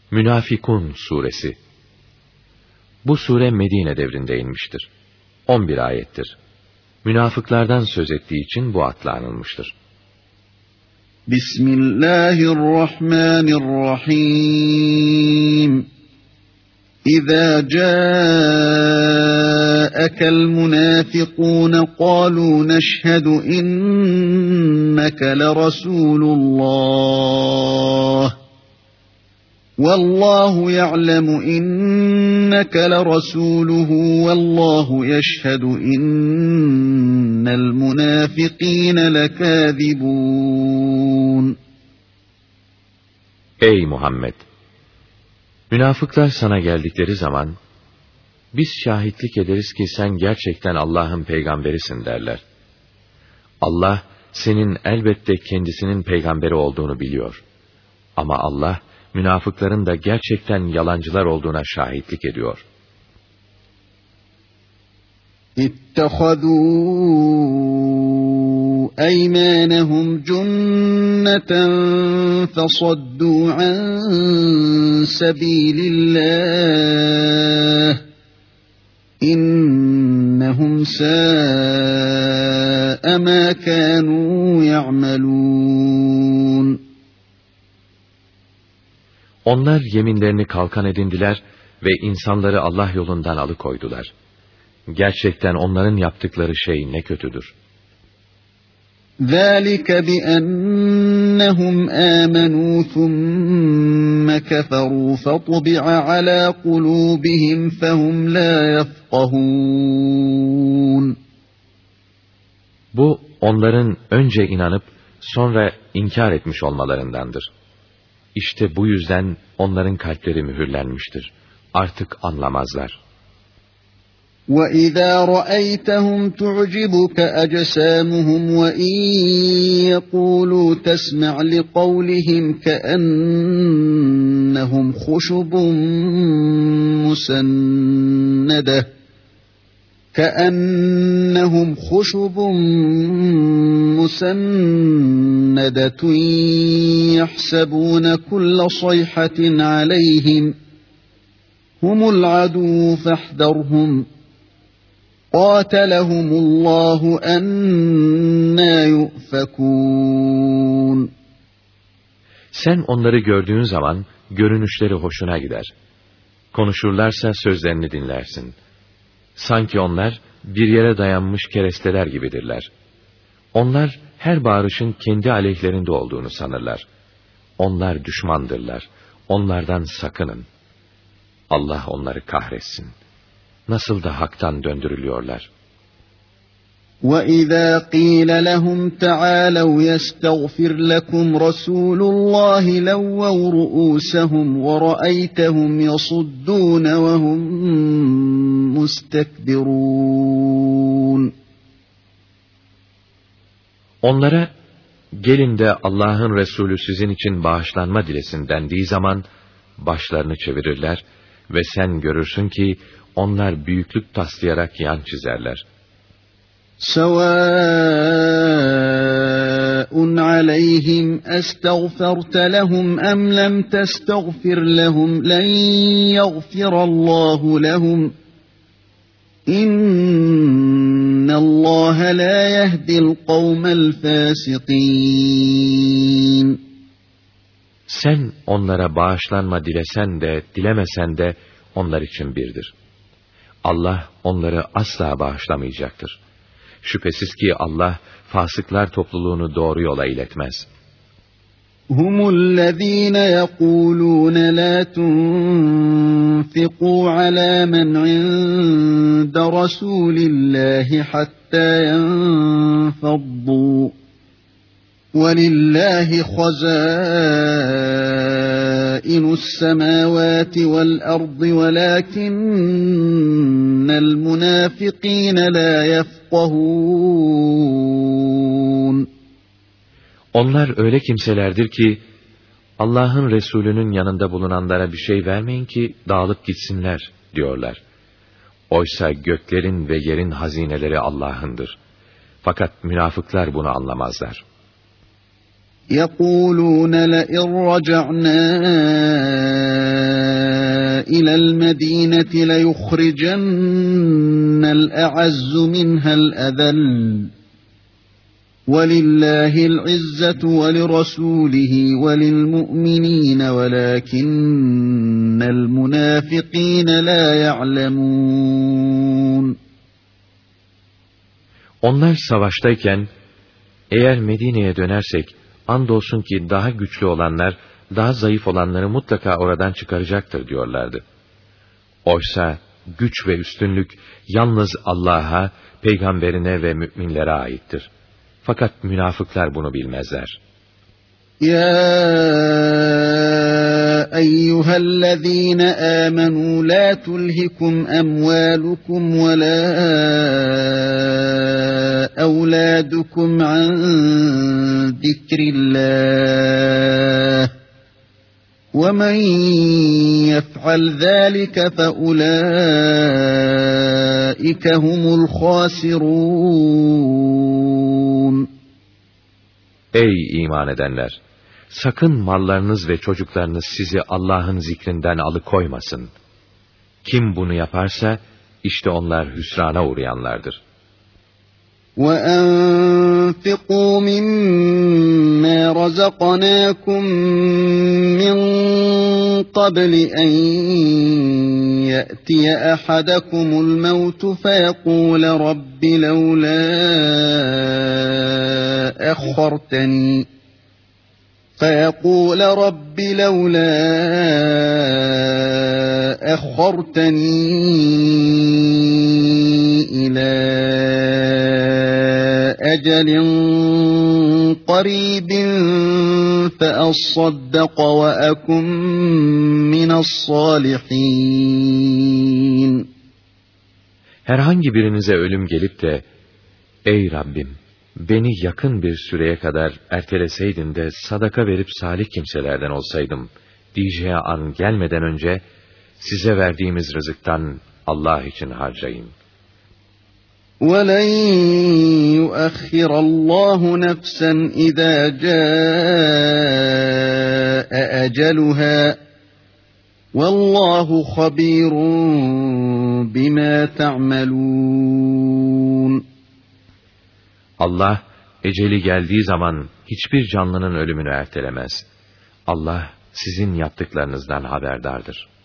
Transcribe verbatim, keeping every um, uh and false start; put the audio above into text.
Münafikun suresi. Bu sure Medine devrinde inmiştir. on bir ayettir. Münafıklardan söz ettiği için bu adla anılmıştır. Bismillahirrahmanirrahim. İzâ câekel münâfikûne qâlû neşhedü inneke leresûlullah. وَاللّٰهُ يَعْلَمُ اِنَّكَ لَرَسُولُهُ وَاللّٰهُ يَشْهَدُ اِنَّ الْمُنَافِقِينَ لَكَاذِبُونَ. Ey Muhammed! Münafıklar sana geldikleri zaman, biz şahitlik ederiz ki sen gerçekten Allah'ın peygamberisin derler. Allah, senin elbette kendisinin peygamberi olduğunu biliyor. Ama Allah, münafıkların da gerçekten yalancılar olduğuna şahitlik ediyor. İttehadû eymânehum cünneten fesaddû an sebîlillâh. İnnehum sâ'e mâ kânû ya'melûn. Onlar yeminlerini kalkan edindiler ve insanları Allah yolundan alıkoydular. Gerçekten onların yaptıkları şey ne kötüdür. ذَٰلِكَ بِأَنَّهُمْ آمَنُوا ثُمَّ كَفَرُوا فَطُبِعَ عَلَى قُلُوبِهِمْ فَهُمْ لَا يَفْقَهُونَ. Bu, onların önce inanıp sonra inkar etmiş olmalarındandır. İşte bu yüzden onların kalpleri mühürlenmiştir. Artık anlamazlar. وَإِذَا رَأَيْتَهُمْ تُعْجِبُكَ أَجْسَامُهُمْ وَإِنْ يَقُولُوا تَسْمَعْ لِقَوْلِهِمْ كَأَنَّهُمْ خُشُبٌ مُسَنَّدَةٌ كَأَنَّهُمْ خُشُبٌ مُسَنَّدَةٌ يَحْسَبُونَ كُلَّ صَيْحَةٍ عَلَيْهِمْ هُمُ الْعَدُوُّ فَاحْذَرْهُمْ قَاتَلَهُمُ اللّٰهُ أَنَّى يُؤْفَكُونَ. Sen onları gördüğün zaman görünüşleri hoşuna gider. Konuşurlarsa sözlerini dinlersin. Sanki onlar bir yere dayanmış keresteler gibidirler. Onlar her bağırışın kendi aleyhlerinde olduğunu sanırlar. Onlar düşmandırlar. Onlardan sakının. Allah onları kahretsin. Nasıl da haktan döndürülüyorlar. وَإِذَا قِيلَ لَهُمْ تَعَالَوْا يَسْتَغْفِرْ لَكُمْ رَسُولُ اللّٰهِ لَوَّوْا رُؤُوسَهُمْ وَرَأَيْتَهُمْ يَصُدُّونَ وَهُمْ مُسْتَكْبِرُونَ. Onlara, gelin de Allah'ın Resulü sizin için bağışlanma dilesin dendiği zaman, başlarını çevirirler ve sen görürsün ki, onlar büyüklük taslayarak yan çizerler. سَوَاءٌ عَلَيْهِمْ أَسْتَغْفَرْتَ لَهُمْ أَمْ لَمْ تَسْتَغْفِرْ لَهُمْ لَنْ يَغْفِرَ اللّٰهُ لَهُمْ إِنَّ اللّٰهَ لَا يَهْدِي الْقَوْمَ الْفَاسِقِينَ. Sen onlara bağışlanma dilesen de, dilemesen de onlar için birdir. Allah onları asla bağışlamayacaktır. Şüphesiz ki Allah, fasıklar topluluğunu doğru yola iletmez. هُمُ الَّذ۪ينَ يَقُولُونَ لَا تُنْفِقُوا عَلَى مَنْ عِنْدَ رَسُولِ اللّٰهِ حَتَّى يَنْفَضُّوا وَلِلَّهِ خَزَائِنُ السَّمَاوَاتِ وَالْأَرْضِ وَلَكِنَّ الْمُنَافِقِينَ لَا يَفْقَهُونَ. Onlar öyle kimselerdir ki, Allah'ın Resulü'nün yanında bulunanlara bir şey vermeyin ki dağılıp gitsinler diyorlar. Oysa göklerin ve yerin hazineleri Allah'ındır. Fakat münafıklar bunu anlamazlar. يَقُولُونَ لَئِنْ رَجَعْنَا إِلَى الْمَدِينَةِ لَيُخْرِجَنَّ الْأَعَزُّ مِنْهَا الْأَذَلَّ وَلِلَّهِ الْعِزَّةُ وَلِرَسُولِهِ وَلِلْمُؤْمِنِينَ وَلَكِنَّ الْمُنَافِقِينَ لَا يَعْلَمُونَ. Onlar savaştayken, eğer Medine'ye dönersek, andolsun ki daha güçlü olanlar, daha zayıf olanları mutlaka oradan çıkaracaktır diyorlardı. Oysa güç ve üstünlük yalnız Allah'a, peygamberine ve müminlere aittir. Fakat münafıklar bunu bilmezler. Ya eyyühellezîne âmenû lâ tulhikum emvâlukum ve lâ evlâdukum an zikrillâh ve men yef'al zâlike fe ulâike humul khâsirûn. Ey iman edenler! Sakın mallarınız ve çocuklarınız sizi Allah'ın zikrinden alıkoymasın. Kim bunu yaparsa, işte onlar hüsrana uğrayanlardır. وَأَنْفِقُوا مِمَّا رَزَقْنَاكُمْ مِنْ قَبْلِ أَنْ يَأْتِيَ أَحَدَكُمُ الْمَوْتُ فَيَقُولَ رَبِّ لَوْلَا أَخَّرْتَنِي فَيَقُولَ رَبِّ لَوْلَا أَخَّرْتَنِي إِلَى أَجَلٍ قَرِيبٍ فَأَصَّدَّقَ وَأَكُنْ مِنَ الصَّالِحِينَ. Herhangi birinize ölüm gelip de, ey Rabbim, beni yakın bir süreye kadar erteleseydin de sadaka verip salih kimselerden olsaydım diyeceği an gelmeden önce, size verdiğimiz rızıktan Allah için harcayın. وَلَنْ يُؤَخِّرَ اللّٰهُ نَفْسًا اِذَا جَاءَ أَجَلُهَا وَاللّٰهُ خَب۪يرٌ بِمَا تَعْمَلُونَ. Allah, eceli geldiği zaman hiçbir canlının ölümünü ertelemez. Allah, sizin yaptıklarınızdan haberdardır.